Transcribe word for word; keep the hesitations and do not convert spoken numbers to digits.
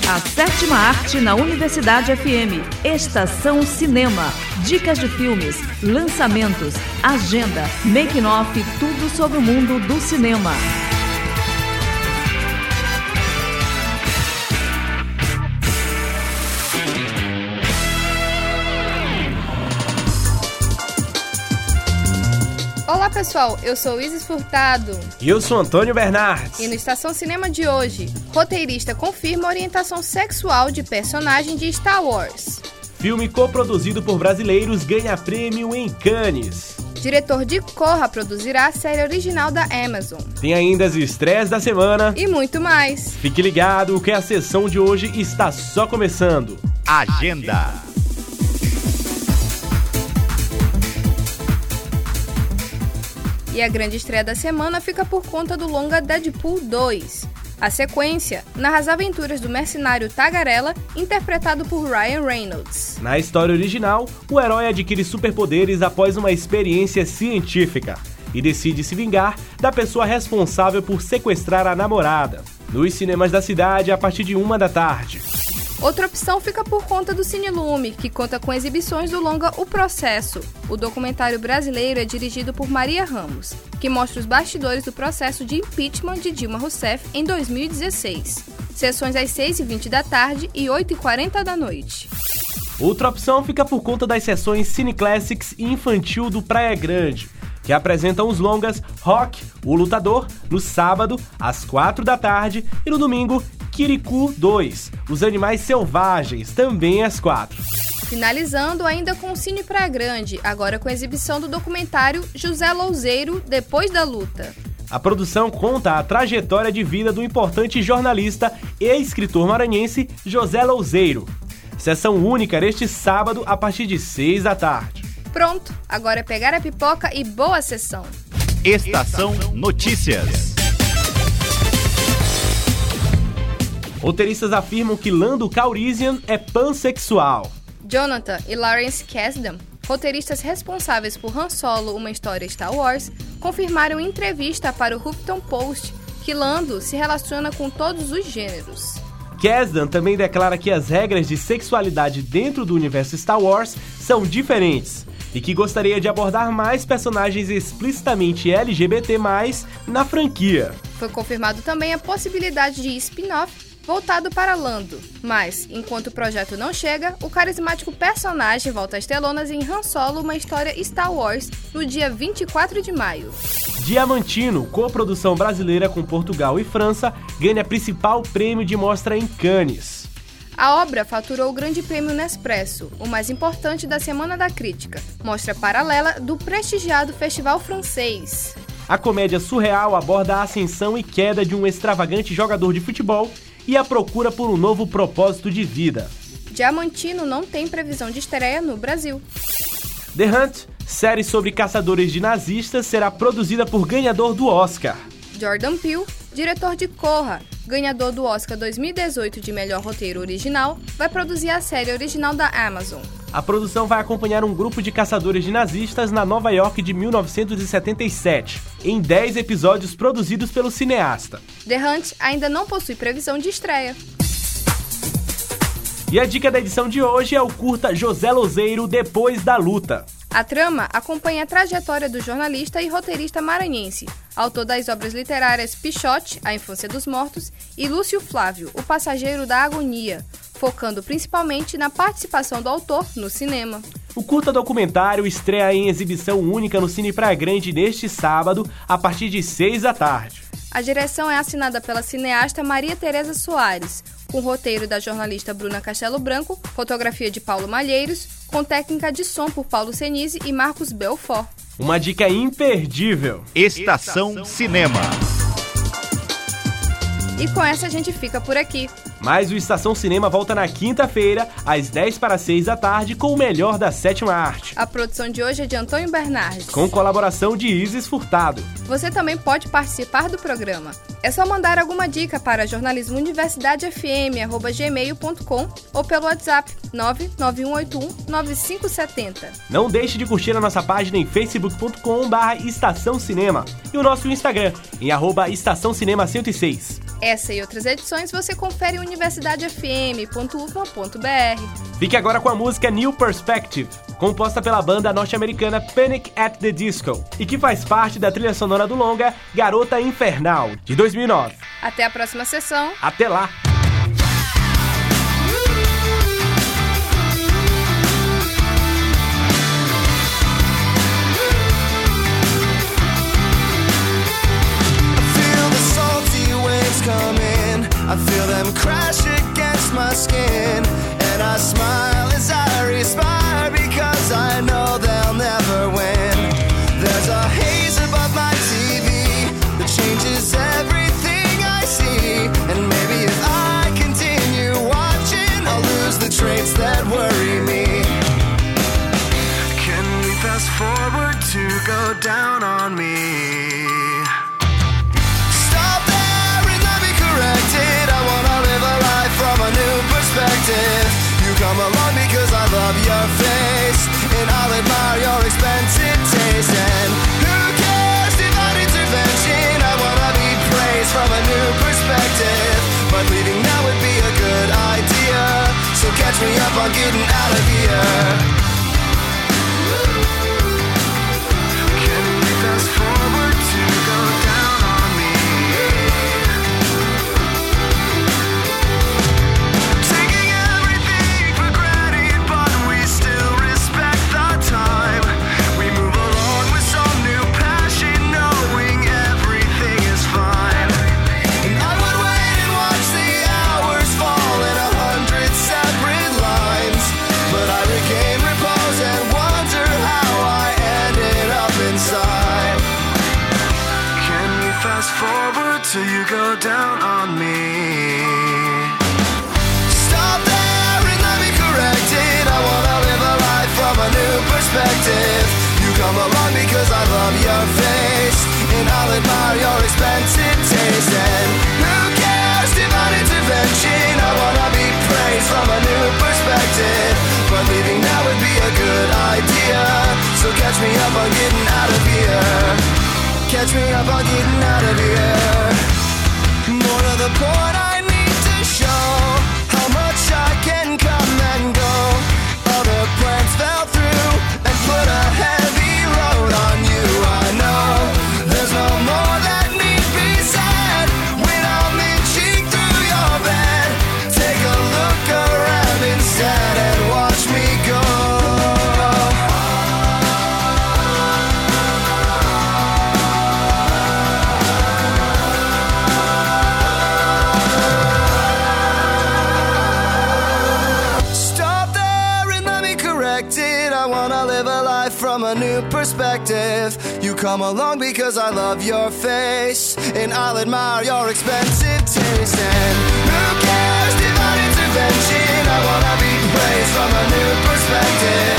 A sétima arte na Universidade F M. Estação Cinema. Dicas de filmes, lançamentos, agenda, making-off, tudo sobre o mundo do cinema. Olá pessoal, eu sou Isis Furtado. E eu sou Antônio Bernardes. E no Estação Cinema de hoje, roteirista confirma orientação sexual de personagem de Star Wars. Filme coproduzido por brasileiros ganha prêmio em Cannes. Diretor de Corra produzirá a série original da Amazon. Tem ainda as estreias da semana. E muito mais. Fique ligado que a sessão de hoje está só começando. Agenda. E a grande estreia da semana fica por conta do longa Deadpool dois. A sequência narra as aventuras do mercenário Tagarela, interpretado por Ryan Reynolds. Na história original, o herói adquire superpoderes após uma experiência científica e decide se vingar da pessoa responsável por sequestrar a namorada. Nos cinemas da cidade, a partir de uma da tarde. Outra opção fica por conta do Cine Lume, que conta com exibições do longa O Processo. O documentário brasileiro é dirigido por Maria Ramos, que mostra os bastidores do processo de impeachment de Dilma Rousseff em dois mil e dezesseis. Sessões às seis e vinte da tarde e oito e quarenta da noite. Outra opção fica por conta das sessões Cine Classics e Infantil do Praia Grande, que apresentam os longas Rock, o Lutador, no sábado, às quatro da tarde, e no domingo, Kirikou dois, Os Animais Selvagens, também às quatro. Finalizando ainda com o Cine Praia Grande, agora com a exibição do documentário José Louzeiro, Depois da Luta. A produção conta a trajetória de vida do importante jornalista e escritor maranhense José Louzeiro. Sessão única neste sábado, a partir de seis da tarde. Pronto, agora é pegar a pipoca e boa sessão. Estação Notícias. Roteiristas afirmam que Lando Calrissian é pansexual. Jonathan e Lawrence Kasdan, roteiristas responsáveis por Han Solo, Uma História Star Wars, confirmaram em entrevista para o Huffington Post que Lando se relaciona com todos os gêneros. Kasdan também declara que as regras de sexualidade dentro do universo Star Wars são diferentes e que gostaria de abordar mais personagens explicitamente L G B T mais, na franquia. Foi confirmado também a possibilidade de spin-off voltado para Lando, mas, enquanto o projeto não chega, o carismático personagem volta às telonas em Han Solo, Uma História Star Wars, no dia vinte e quatro de maio. Diamantino, coprodução brasileira com Portugal e França, ganha principal prêmio de mostra em Cannes. A obra faturou o Grande Prêmio Nespresso, o mais importante da Semana da Crítica, mostra paralela do prestigiado Festival Francês. A comédia surreal aborda a ascensão e queda de um extravagante jogador de futebol e a procura por um novo propósito de vida. Diamantino não tem previsão de estreia no Brasil. The Hunt, série sobre caçadores de nazistas, será produzida por ganhador do Oscar. Jordan Peele, diretor de Corra, ganhador do Oscar dois mil e dezoito de melhor roteiro original, vai produzir a série original da Amazon. A produção vai acompanhar um grupo de caçadores de nazistas na Nova York de mil novecentos e setenta e sete, em dez episódios produzidos pelo cineasta. The Hunt ainda não possui previsão de estreia. E a dica da edição de hoje é o curta José Louzeiro, Depois da Luta. A trama acompanha a trajetória do jornalista e roteirista maranhense, autor das obras literárias Pichote, A Infância dos Mortos, e Lúcio Flávio, O Passageiro da Agonia, focando principalmente na participação do autor no cinema. O curta documentário estreia em exibição única no Cine Praia Grande neste sábado, a partir de seis da tarde. A direção é assinada pela cineasta Maria Tereza Soares, com roteiro da jornalista Bruna Castelo Branco, fotografia de Paulo Malheiros, com técnica de som por Paulo Senise e Marcos Belfort. Uma dica imperdível. Estação Cinema. E com essa a gente fica por aqui. Mas o Estação Cinema volta na quinta-feira, às dez para seis da tarde, com o melhor da sétima arte. A produção de hoje é de Antônio Bernardes, com colaboração de Isis Furtado. Você também pode participar do programa. É só mandar alguma dica para jornalismo universidade f m arroba gmail ponto com ou pelo WhatsApp nove nove um oito um nove cinco sete zero. Não deixe de curtir a nossa página em facebook ponto com barra Estação Cinema e o nosso Instagram em arroba Estação Cinema cento e seis. Essa e outras edições você confere universidade f m ponto u f m a ponto b r. Fique agora com a música New Perspective, composta pela banda norte-americana Panic! At the Disco, e que faz parte da trilha sonora do longa Garota Infernal, de dois mil e nove. Até a próxima sessão. Até lá! Come in, I feel them crash against my skin, and I smile as I respire because I know they'll never win. There's a haze above my T V that changes everything I see, and maybe if I continue watching, I'll lose the traits that worry me. Can we fast forward to go down on me? I wanna live a life from a new perspective. You come along because I love your face, and I'll admire your expensive taste. And who cares, divine intervention? I wanna be praised from a new perspective, but leaving now would be a good idea. So catch me up on getting out of here. Can we fast forward to go down on me? Till you go down on me. Stop there and let me correct it. I wanna live a life from a new perspective. You come along because I love your face, and I'll admire your expensive taste. And who cares, divine intervention? I wanna be praised from a new perspective, but leaving now would be a good idea. So catch me up on getting out of here. Catch me up on getting out of here. More to the point, I need to show how much I can come and go. Other plans fell through and put a heavy load on you. I know there's no more that need be said when I'm inching through your bed. Take a look around instead and watch me go. From a new perspective, you come along because I love your face, and I'll admire your expensive taste. And who cares, divine intervention? I wanna be praised from a new perspective.